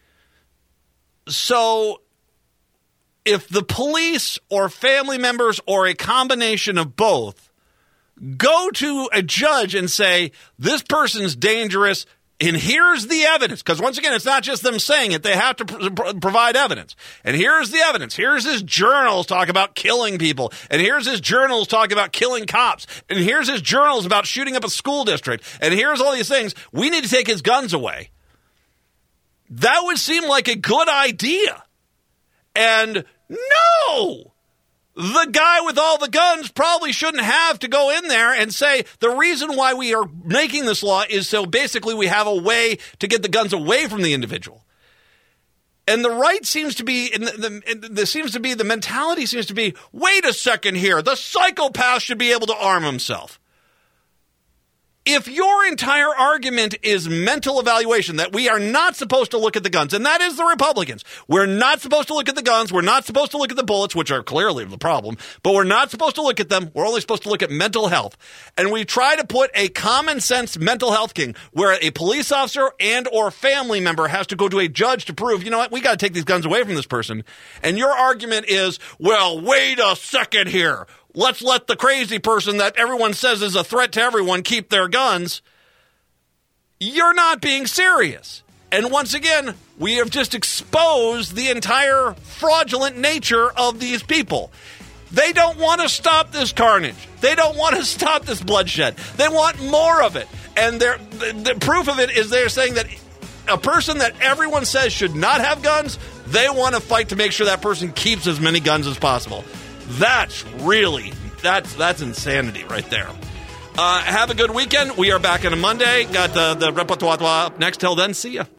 So if the police or family members or a combination of both go to a judge and say, this person's dangerous, and here's the evidence, because once again, it's not just them saying it. They have to pr- provide evidence. And here's the evidence. Here's his journals talk about killing people. And here's his journals talk about killing cops. And here's his journals about shooting up a school district. And here's all these things. We need to take his guns away. That would seem like a good idea. And no! The guy with all the guns probably shouldn't have to go in there and say the reason why we are making this law is so basically we have a way to get the guns away from the individual. And the right seems to be, and the, the, the seems to be, the mentality seems to be, wait a second here, the psychopath should be able to arm himself. If your entire argument is mental evaluation, that we are not supposed to look at the guns, and that is the Republicans. We're not supposed to look at the guns. We're not supposed to look at the bullets, which are clearly the problem, but we're not supposed to look at them. We're only supposed to look at mental health. And we try to put a common sense mental health king where a police officer and or family member has to go to a judge to prove, you know what, we got to take these guns away from this person. And your argument is, well, wait a second here. Let's let the crazy person that everyone says is a threat to everyone keep their guns. You're not being serious. And once again, we have just exposed the entire fraudulent nature of these people. They don't want to stop this carnage. They don't want to stop this bloodshed. They want more of it. And they're, the, the proof of it is they're saying that a person that everyone says should not have guns, they want to fight to make sure that person keeps as many guns as possible. That's really, that's that's insanity right there. Uh, have a good weekend. We are back on a Monday. Got the, the repertoire up next. Till then, see ya.